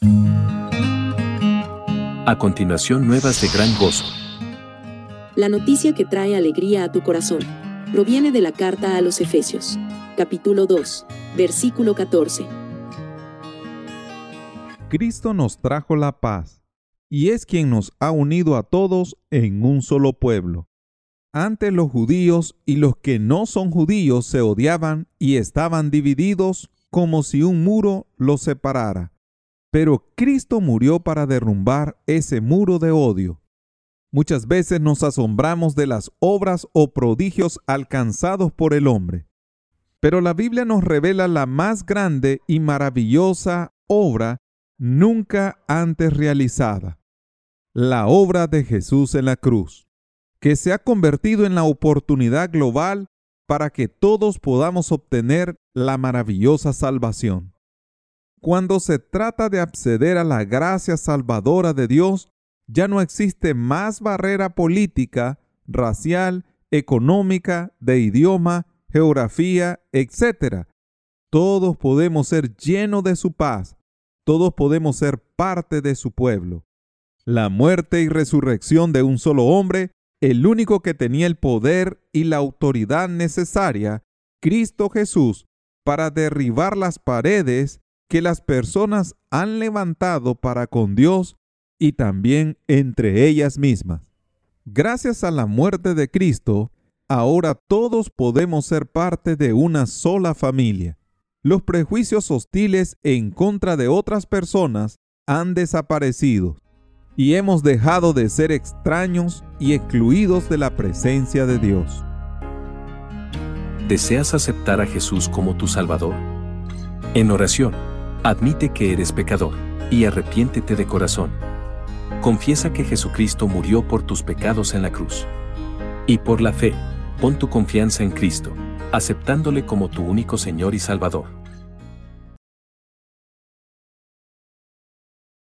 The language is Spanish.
A continuación, nuevas de gran gozo. La noticia que trae alegría a tu corazón proviene de la carta a los Efesios, capítulo 2, versículo 14. Cristo nos trajo la paz, y es quien nos ha unido a todos en un solo pueblo. Antes los judíos y los que no son judíos se odiaban y estaban divididos como si un muro los separara. Pero Cristo murió para derrumbar ese muro de odio. Muchas veces nos asombramos de las obras o prodigios alcanzados por el hombre. Pero la Biblia nos revela la más grande y maravillosa obra nunca antes realizada. La obra de Jesús en la cruz, que se ha convertido en la oportunidad global para que todos podamos obtener la maravillosa salvación. Cuando se trata de acceder a la gracia salvadora de Dios, ya no existe más barrera política, racial, económica, de idioma, geografía, etc. Todos podemos ser llenos de su paz. Todos podemos ser parte de su pueblo. La muerte y resurrección de un solo hombre, el único que tenía el poder y la autoridad necesaria, Cristo Jesús, para derribar las paredes que las personas han levantado para con Dios y también entre ellas mismas. Gracias a la muerte de Cristo, ahora todos podemos ser parte de una sola familia. Los prejuicios hostiles en contra de otras personas han desaparecido y hemos dejado de ser extraños y excluidos de la presencia de Dios. ¿Deseas aceptar a Jesús como tu Salvador? En oración, admite que eres pecador y arrepiéntete de corazón. Confiesa que Jesucristo murió por tus pecados en la cruz. Y por la fe, pon tu confianza en Cristo, aceptándole como tu único Señor y Salvador.